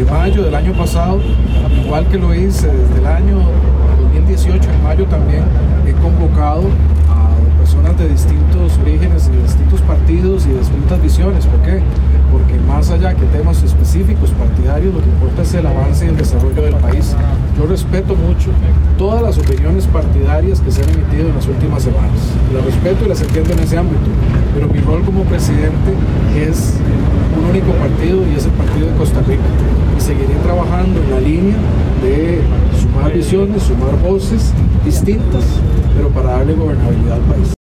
desde mayo del año pasado, igual que lo hice desde el año 2018, en mayo también he convocado a personas de distintos orígenes, de distintos partidos y de distintas visiones. ¿Por qué? Porque más allá que temas específicos partidarios, lo que importa es el avance y el desarrollo del país. Yo respeto mucho todas las opiniones partidarias que se han emitido en las últimas semanas. Las respeto y las entiendo en ese ámbito, pero mi rol como presidente es un único partido y es el Partido de Costa Rica. Y seguiré trabajando en la línea de sumar visiones, sumar voces distintas, pero para darle gobernabilidad al país.